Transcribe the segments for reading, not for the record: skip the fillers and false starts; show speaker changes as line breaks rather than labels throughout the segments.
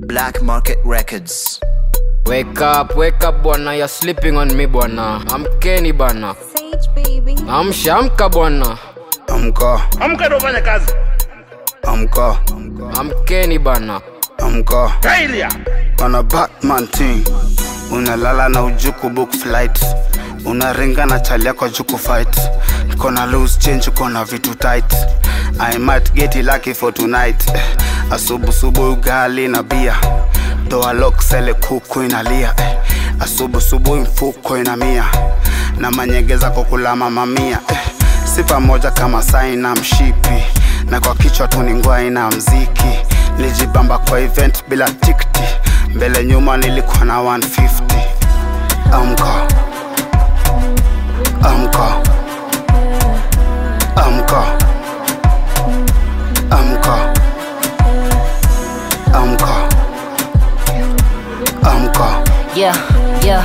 Black Market Records.
Wake up bwana, you're sleeping on me bwana. Amkeni bwana.
Sage baby.
Amka bwana.
Amka ndo fanya kazi.
Amkeni bwana.
Kailia.
On a Batman thing. Unalala na ujuku book flight. Unaringa na chali yako juku fight. Kona lose change kona vitu tight. I might get lucky for tonight. Asubu ugali na bia. Doa lock sele kuku inalia. Asubu mfuko inamia. Na manyegeza kukula mama mia. Si pamoja kama sai na mshipi. Na kwa kichwa tu ni ngwai na mziki. Nilijibamba kwa event bila tikti. Mbele nyuma nilikuwa na 150. Amka.
Yeah.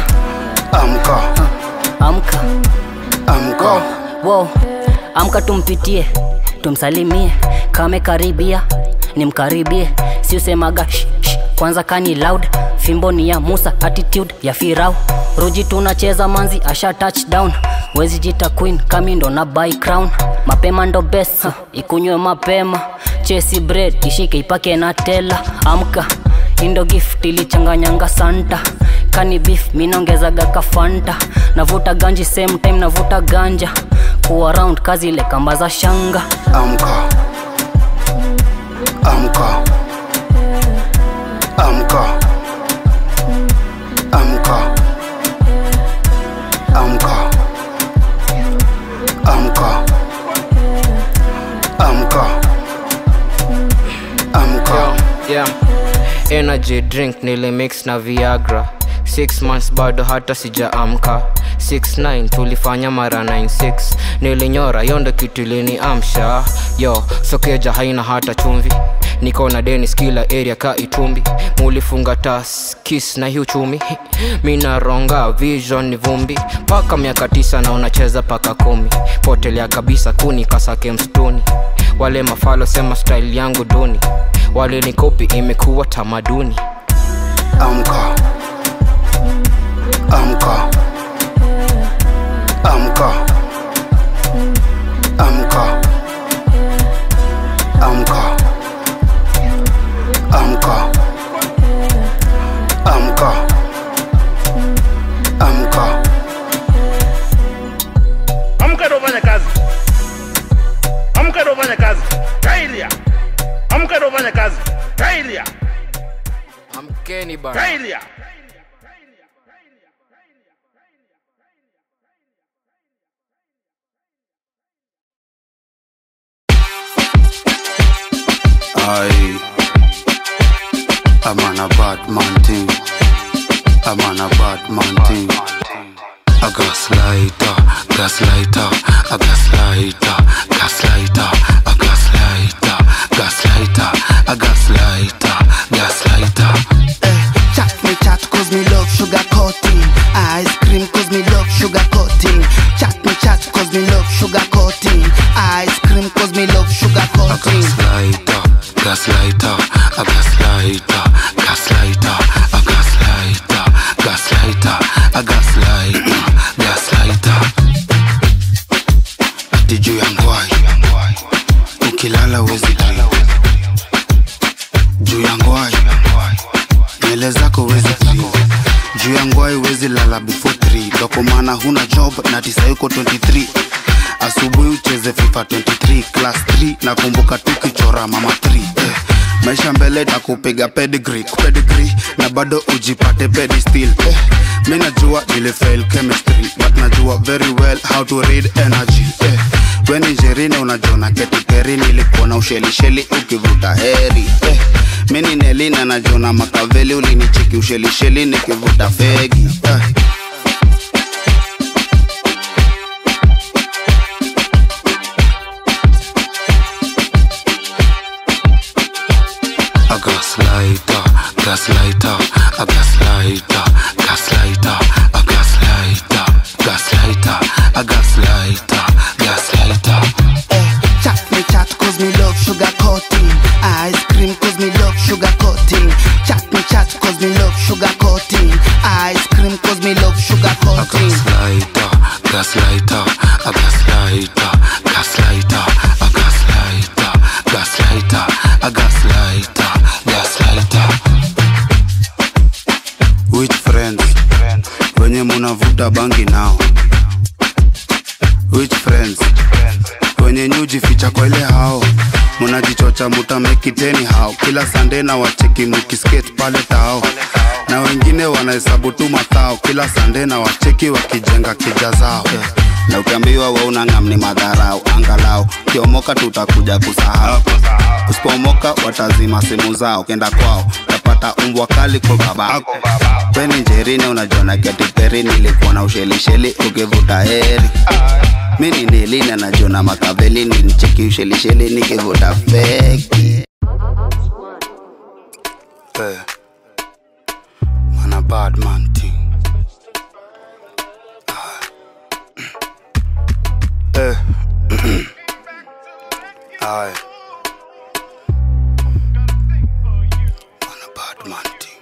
Amka. Wow. Amka tumpitie, tumsalimie, kame karibia, nimkaribie, si usemaga shh. Kwanza kani loud, fimbo ni ya Musa, attitude ya Firao. Roji tunacheza manzi, asha touchdown. Wezi jita queen, kami ndo na buy crown. Mapema ndo best, ikunywe mapema. Chesi bread, ishike ipake na tela. Amka, indo gift ilichanganyanga Santa. Kani beef, minongezaga kafanta. Navuta ganji same time, navuta ganja. Kuwa round, kazi ile kamba za shanga.
Amka.
Yeah. Energy drink nilimix na Viagra. 6 months bado hata sijaamka. 6-9 tulifanya mara 9-6. Nilinyora yondo kitu iliniamsha. Yo, sokeja haina hata chumvi. Niko na Dennis kila area ka Itumbi. Mulifunga tas, kiss na hiu chumi. Mina ronga, vision ni vumbi. Paka miaka 9 na unacheza paka 10. Potelea kabisa kuni kasake mstuni. Wale mafalo sema style yangu duni. Wale ni kopi imekuwa tamaduni.
Amka.
Amka ndo fanya kazi. Kailia. Amka ndo fanya kazi. Kailia.
Amkeni bana.
Kailia.
I'm on a Batman thing. A gaslighter, a gaslighter.
Chat cause me love sugar coating. Ice cream cause me love sugar coating. Chat cause me love sugar coating. Ice cream cause me love sugar coating.
A gaslighter. Ati juu ya ngwai ukilala wezi dream. Juu ya ngwai nywele zako wezi dream. Juu ya ngwai wezi lala before 3. Doko mana huna job na tisa yuko 23. Asubuhi ucheze FIFA 23 class 3. Nakumbuka tukichora mama 3. Maisha mbele na kupiga pedigree na bado ujipate pedestal. Mimi najua nili fail chemistry but najua very well how to read energy. When injerine unajona ketikeri nilikuwa na usheli ukivuta heri. Mimi Nelina najona Makaveli ulinichiki usheli nikivuta fegi.
Chat me cause me love sugar coating. Ice cream cause me love sugar coating. Chat me
A gaslighter. Which friends? Wenye munavuta bangi nao. Which friends? Wenye nyujificha kwa ile hao. Munajichocha mutamekiteni hao. Kila Sunday na wacheki mukiskate pale tao. Na wengine wanahesabu tu mathao. Kila Sunday na wacheki wakijenga kija zao. Na ukiambiwa wewe unang'am ni madharau. Angalau kiomoka tutakuja kusahau. Usipomoka watazima simu zao. Kenda kwao tapata umbwa kali kwa babako. Weni njerine unajiona Katy Perry. Nilikuwa na ushelisheli ukivuta heri. Mini niline najiona Makaveli. Nilicheki ushelisheli nikivuta fake. Man a bad man thing. Aye. Man a bad man thing.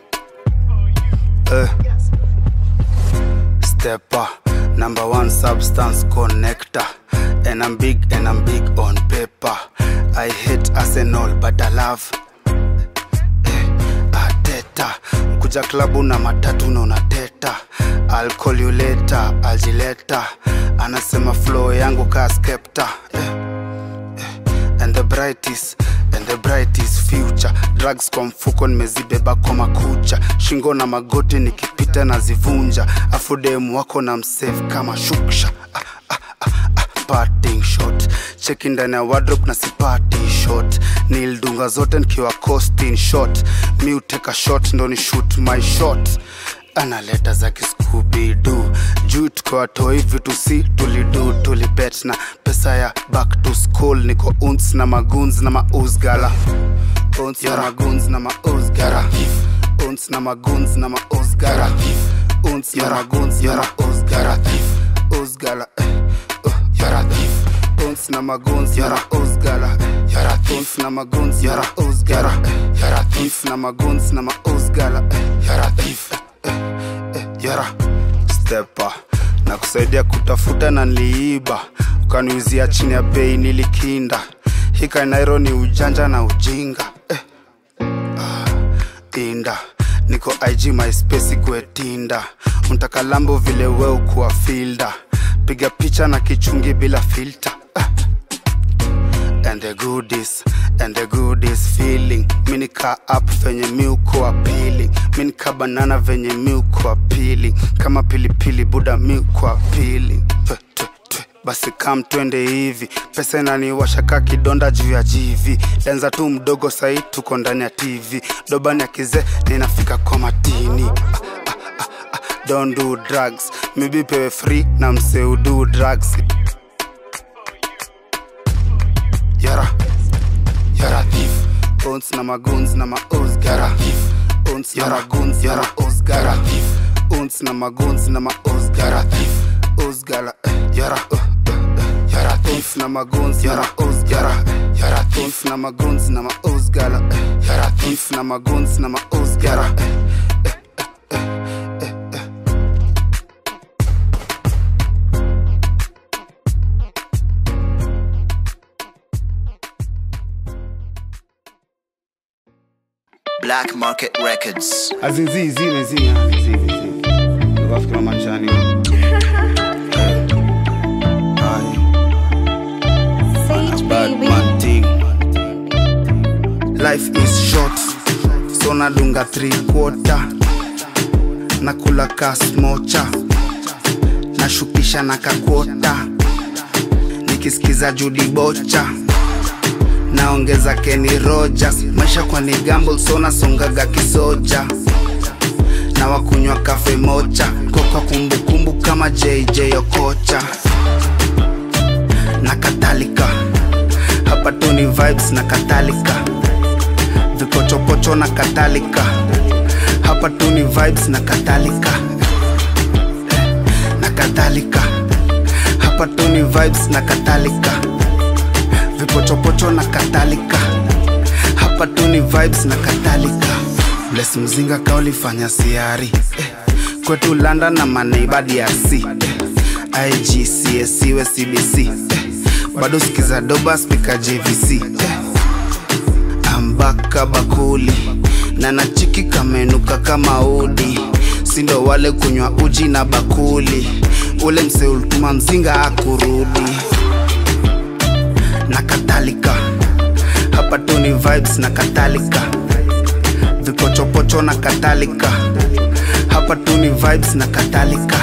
Stepper, number one substance connector. And I'm big on paper. I hate Arsenal but I love Arteta. Kuja klabu na matatu na unateta. I'll call you later, aljileta. Anasema flow yangu ka skepta. And the brightest future. Drugs kwa mfuko nimezibeba kwa makucha. Shingo na magoti nikipita na zivunja. Afudemu wako na msave kama shuksha. Parting shot. Check in ndani ya wardrobe na sipati shot. Nildunga zote nikiwa costing shot. Mi uteka shot ndo ni shoot my shot. Analeta za Scooby-Doo. Juu tuko watoi vitu si tulidu. Tulibet na pesa ya back to school. Niko unts na magoons na mauzgala. Unts na magoons na mauzgara. Unts na magoons na mauzgara. Unts na magoons na mauzgara. Uzgala Yara thief. Unts na magoons na mauzgala. Yara thief na magoons na mauzgara. Yara thief na magoons na mauzgala. Yara thief. Yara stepper na kusaidia kutafuta na niliiba. Ukaniuzia chini ya bei nilikinda. Hika Nairo ni ujanja na ujinga. Inda niko IG MySpace kwe Tinder. Untaka lambo vile wewe kuwa fielder. Piga picha na kichungi bila filter. And the goodies feeling. Minika up venye miuko appealing. Minika banana venye miuko appealing. Kama pilipili buda miuko appealing. Basi kam twende hivi. Pesa inaniwasha ka kidonda juu ya GV. Lenza tu mdogo sahi tuko ndani ya TV. Dobani ya kize ninafika kwa matini. Don't do drugs. Maybe pay free na mse do drugs. Yara thief. Unts na magoons na mauzgara. Unts na magoons na mauzgara. Unts na magoons na mauzgara. Uzgala Yara thief na magoons na mauzgara. Yara thief na magoons na mauzgala. Yara thief na magoons na mauzgara.
Black Market Records.
Azinzi. Wafikira manjani.
Sage baby.
Life is short. So nadunga 3/4. Nakula kasmocha. Nashukisha na kakwota. Nikisikiza Judy Bocha. Naongeza Kenny Rogers. Maisha kwa ni gamble so nasongaga kisoja. Na wakunywa kafe mocha. Koka kumbukumbu kama JJ Okocha. Na kadhalika. Hapa tu ni vibes na kadhalika. Vikochopocho na kadhalika. Hapa tu ni vibes na kadhalika. Na kadhalika. Hapa tu ni vibes na kadhalika. Vipochopocho na kadhalika. Hapa tu ni vibes na kadhalika. Bless mzinga kaulifanya siari. Kwetu London na maneiba DRC. IGCSE we CBC. Bado sikiza doba speaker JVC. kambaka bakuli na nachiki kamenuka kama udi, sindo wale kunywa uji na bakuli, ule mse ulituma mzinga akurudi na kadhalika. Hapa tu ni vibes na kadhalika, vipochopocho na kadhalika. Hapa tu ni vibes na kadhalika,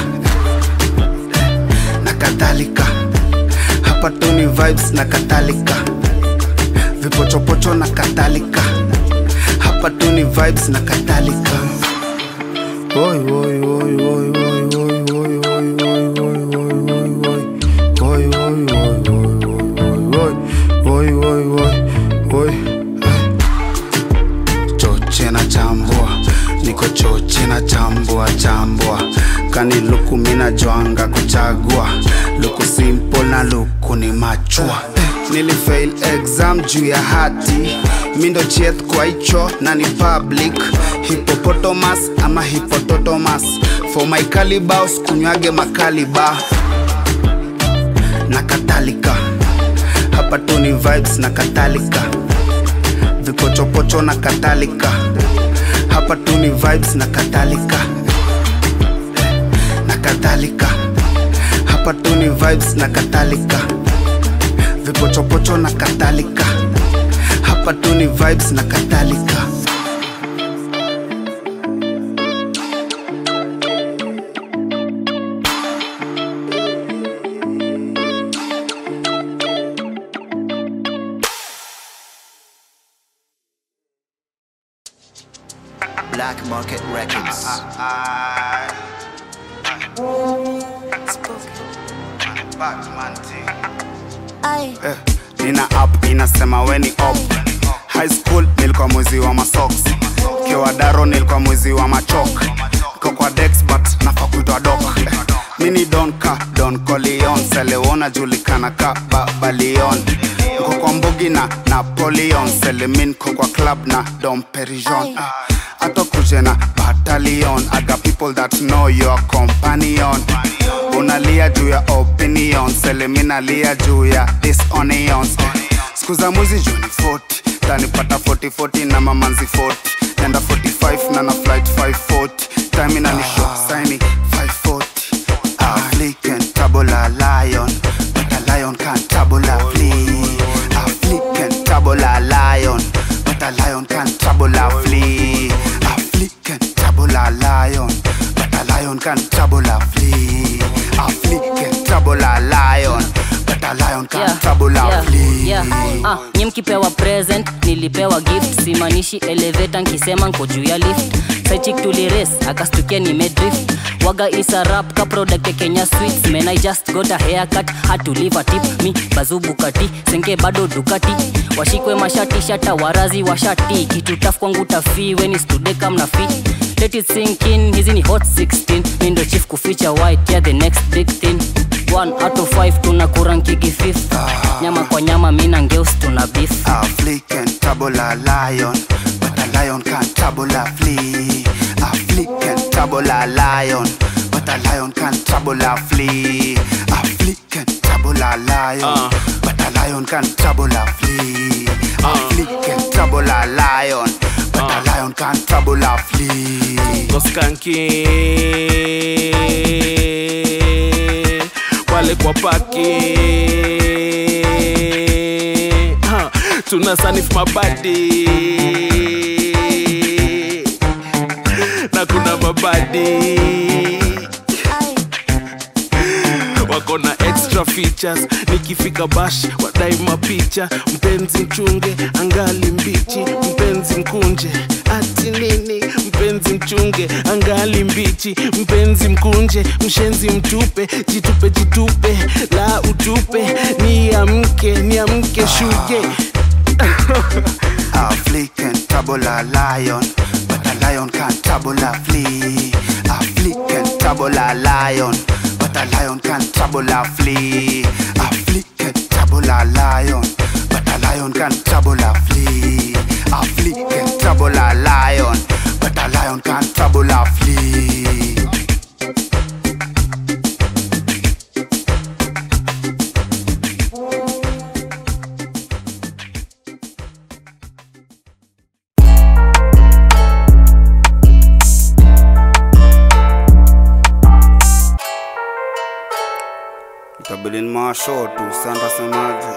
na kadhalika. Hapa tu ni vibes na kadhalika, vipochopocho na kadhalika. Hapa tu ni vibes na kadhalika. Oi oi oi oi oi oi oi oi oi. Choche na chambua, niko choche na chambua chambua. Kani luku mina joanga kuchagua, luku simple na luku ni machua. Nilifail exam juu ya hati, mindo chieth kwa icho na ni public. Hippopotamus ama hippopotamus, for my calibaus kunywage makaliba na kadhalika. Hapa tu ni vibes na kadhalika, vipochopocho na kadhalika. Hapa tu ni vibes na kadhalika, na kadhalika. Hapa tu ni vibes na kadhalika, vipochopocho na kadhalika. Hapa tu ni vibes na kadhalika.
Black Market Records.
Nina app inasema weni up. High school nilikuwa mwezi wa masocks, kiwa daro nilikuwa mwezi wa machok. Kwa Dex but nafa kuitwa doc. Mini Don Corleone, Selewona julikana ka Babalion. Kwa Mbugi na Napoleon, Selemin kwa club na Dom Perignon. Ato kuje na battalion, I got people that know your companion. Unalia juu ya opinion, Selemina lia juu ya disonions. Skuza mwizi juu ni 40, tanipata 40-40 na mamanzi 40. Nenda 45 na flight 540, time ina ni show signing 540. African tabula lion, but a lion can't tabula flee. African tabula lion, but a lion can't tabula flee. African tabula lion, but a lion can't tabula flee. African tabula lion, but a lion can't tabula flee.
Nyi mkipewa present, nilipewa gift. Simanishi elevator nkisema nko juu ya lift. Side chick tuli race, akastukia nimedrift. Waga is a rap ka product ya Kenya Sweets. Man I just got a haircut, had to leave a tip. Mi bazubu kati, senge bado Ducati. Washikwe mashati, shata warazi washati. Kitu tough kwangu tafi, when is today come na fit. Let it sink in, hizi ni hot 16. Mindo chief kuficha white, yeah the next big thing. 1 out of 5 tunakurankigi 5th. Nyama kwa nyama mina ngeus tuna beef.
African tabula lion, but a lion can't tabula flee. African tabula lion, but a lion can't tabula flee. African tabula lion, but a lion can't tabula flee. African tabula lion, but a lion can't tabula flee.
Goskanki wale kwa paki, tuna sanif mabadi na kuna mabadi wako na extra features. Nikifika bash wadai mapicha. Mpenzi mchunge angali mbichi, mpenzi mkunje ati nini. Mpenzi mchunge angali mbichi, mpenzi mkunje. Mshenzi mtupe, jitupe jitupe la utupe. Niamke shuge.
African tabula lion, but a lion can't tabula flee. African tabula lion, but a lion can't tabula flee. African tabula lion, but a lion can't tabula flee. African tabula lion, but a lion can't tabula flee. Bilin Masho tu Sandra Samaji.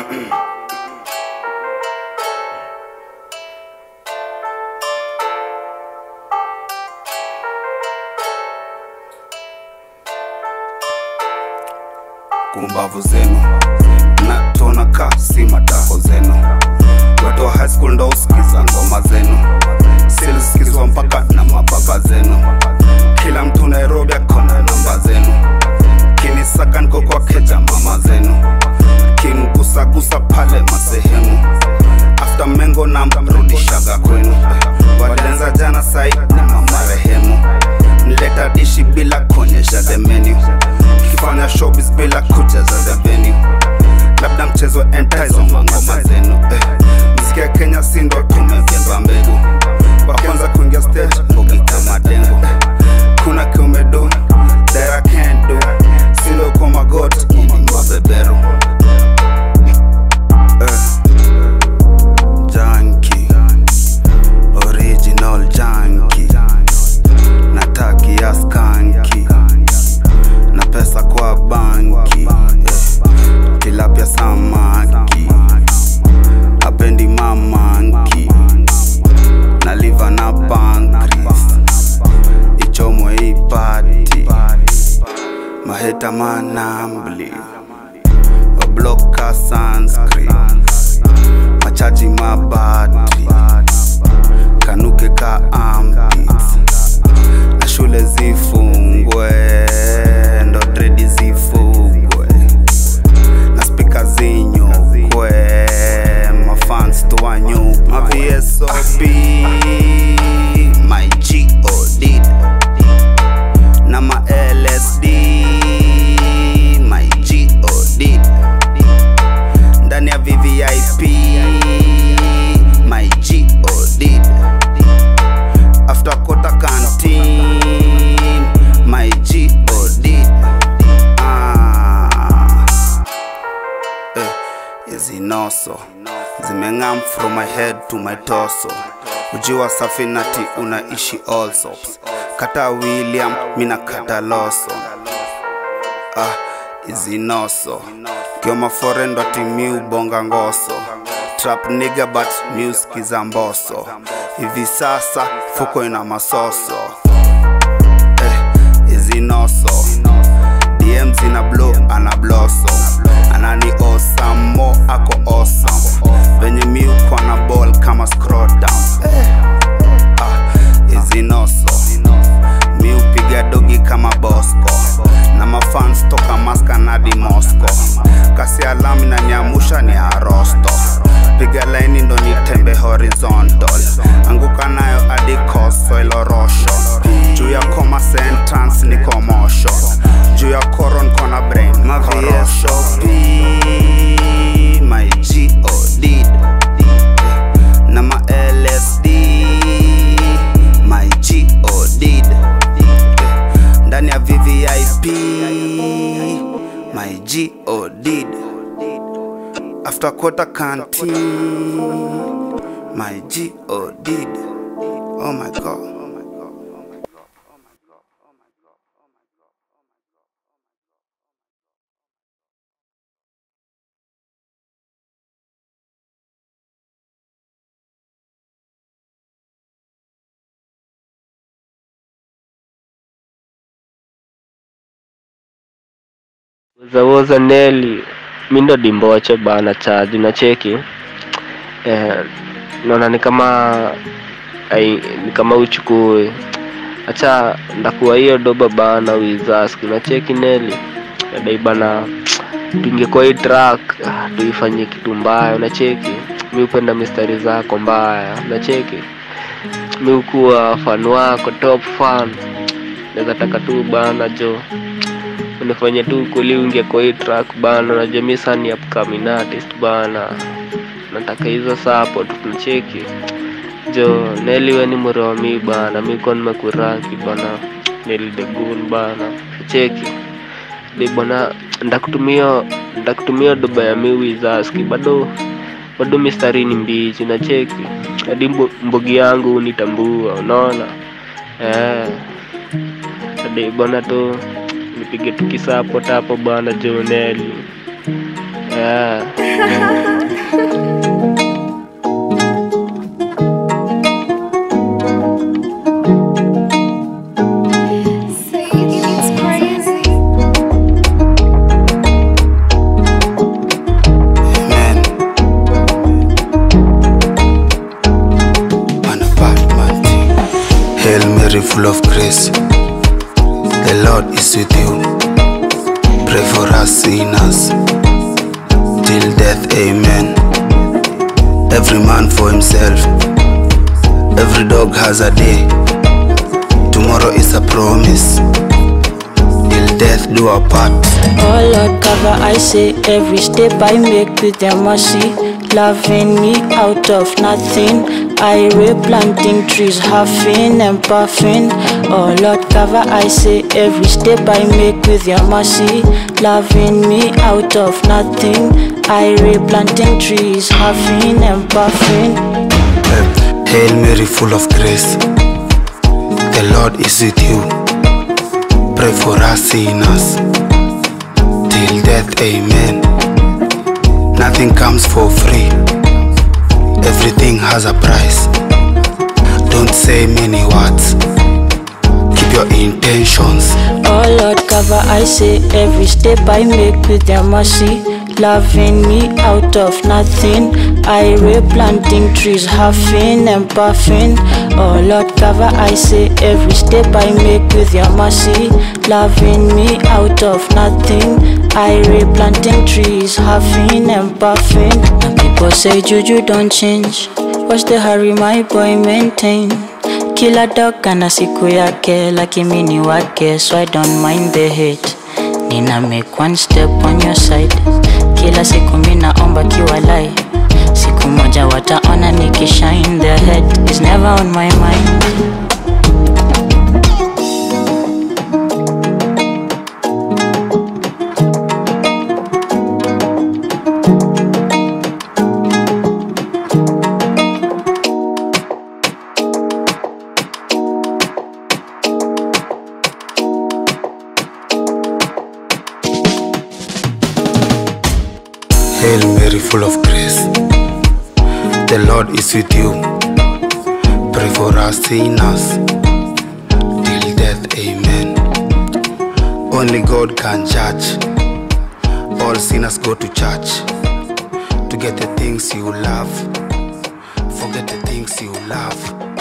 Kumbavu zenu natona kasi matako zenu. Watu wa high school ndo usikiza ngoma zenu. Silikizwa mpaka na mababa zenu. Kila mtu Nairobi akona namba zenu. Kinisaka niko kwa keja mama zenu. Kimgusa pale masehemu. After mengo na mrudishaga kwenu. Walianza jana sai na mama rehemu. Nileta dishi bila kuonyesha the menu. Kifanya showbiz bila kujaza the venue. Labda mchezo entice wa ngoma zenu. Mziki ya Kenya sindo tumebeba mbegu. Wa kwanza kuingia stage mbogi kama dengo. Kuna kiumedo that I can't do. Sindo kwa magot ini mabebero. Junkie, original junkie. Nataki ya skanky. Na pesa kwa banki. Tilapia samaki. Apendi mamanki. Na liver na pancreas. Ichomwe ipati. Maheta manambli. Wabloka sunscreen. Machaji mabati. Kanuke ka armpits. Na shule zifungwe. Ndo dredi zifugwe. Na speaker zinyukwe. Mafans tuwa nyupa. Ma VSOP. My G.O.D. Na ma LSD. My G.O.D. Ndani ya VVIP. My G.O.D. After Kota canteen. My G.O.D. Hizi noso zimengam from my head to my torso. Ujiwa safinati unaishi also. Kata William mina kata Lawson. Hizi noso kioma forendo ati miu bonga ngoso. Trap nigga but music za mboso. Hivi sasa fuko ina masoso. Hizi noso DMs ina blow ana blossom. Anani awesome mo ako awesome. Venye miu kwa na ball kama scroll down. Hizi noso miu piga dogi kama Bosco. Na mafans toka Maska nadi Moscow. Kasi alami na nyamusha ni arosto. Piga line ndo nitembe horizontal. Anguka nayo adi koso ilorosho. Juu ya koma sentence ni komosho. Juu ya koron kona brain ma VSOP. My G.O.D. Na ma LSD. My G.O.D. Ndani ya VVIP. My G.O.D. After Kota canteen. My G.O.D. Oh my God.
Zawoza Nelly mindo dimboche bana charge na cheki naona ni kama uchukue acha ndakuwa hiyo doba bana wizaski na cheki Nelly dai bana tungekuwa hii track tuifanye kitu mbaya na cheki mimi upenda mistari zako mbaya na cheki mimi kuwa fan wako top fan naweza taka tu bana jo unifanye tu kweli ungekuwa hii track bana na jamii sana upcoming artist bana nataka hizo support tunacheki jo Nelly wewe ni mromi bana mimi kwa nimekuraki bana Nelly the Goon bana cheki ni bana ndakutumia doba ya miwizaski bado mistari ni mbichi na cheki hadi mbogi yangu unitambua unaona hadi bana to nipige tukisupport hapo bana Joneli. Yeah.
It's crazy.
Amen. On a Batman team. Hail Mary, full of grace. The Lord is with you. Pray for us sinners. Till death, amen. Every man for himself. Every dog has a day. Tomorrow is a promise. Till death do our part.
Oh Lord, cover I say every step I make with your mercy. Loving me out of nothing. I replanting trees, huffing and puffing. Oh Lord, cover I say every step I make with your mercy. Loving me out of nothing. I replanting trees, huffing and puffing.
Hail Mary, full of grace. The Lord is with you. Pray for us sinners. Till death, amen. Nothing comes for free. Everything has a price. Don't say many words. Keep your intentions.
Oh Lord, cover I say every step I make with your mercy. Loving me out of nothing. I replanting trees, huffing and puffing. Oh Lord, cover I say every step I make with your mercy. Loving me out of nothing. I replanting trees, huffing and puffing. And people say Juju don't change. What's the hurry, my boy, maintain? Kila dog ana siku yake, like mini wake, so I don't mind the hate. Nina make one step on your side. Kila siku mina omba kiwalai. Siku moja wataona nikishine. Their head is never on my mind.
Hail Mary, full of grace. The Lord is with you. Pray for us sinners. Till death, amen. Only God can judge. All sinners go to church to get the things you love. Forget the things you love.